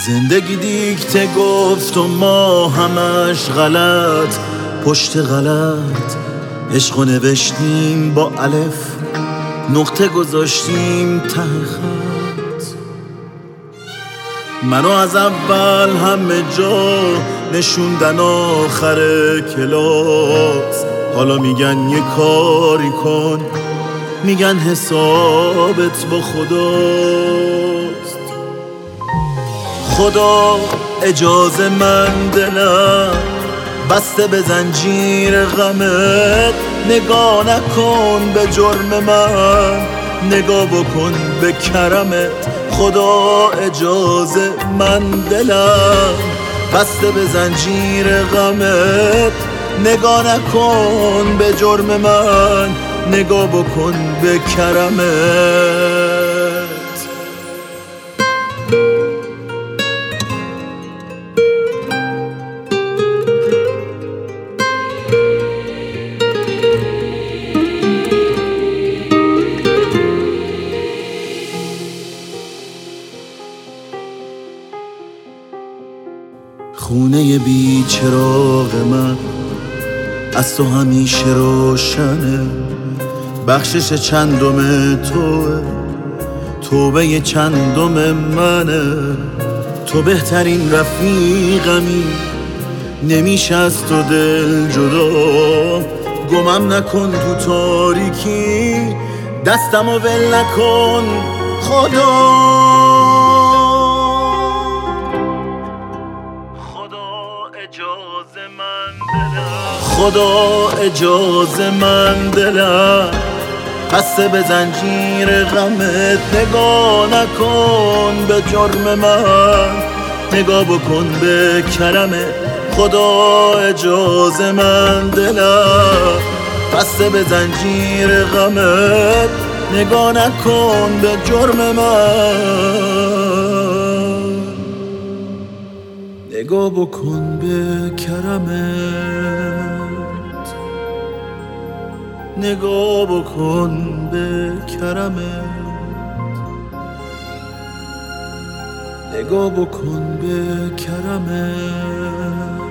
زندگی دیکته گفت و ما همش غلط پشت غلط. عشقو نوشتیم با الف، نقطه گذاشتیم ته خط. منو از اول همه جا نشوندن آخر کلاس. حالا میگن یه کاری کن، میگن حسابت با خداست. خدا اجازه من دلم بسته به زنجیر غمت. نگاه نکن به جرم من، نگاه بکن به کرمت. خدا اجازه من دلم بسته به زنجیر غمت. نگاه نکن به جرم من، نگاه بکن به کرمت. خونه بی چراغ من از تو همیشه روشنه. بخشش چندم توه، توبه چندم منه. تو بهترین رفیقمی، نمیشه از تو دل جدا. گمم نکن تو تاریکی، دستمو ول نکن خدا. خدا اجازه من دلم بسته به زنجیر غمت. نگاه نکن به جرم من، نگاه بکن به کرمت. خدا اجازه من دلم بسته به زنجیر غمت. نگاه نکن به جرم من، نگاه بکن به کرمت. نگاه بکن به کرمت. نگاه بکن به کرمت.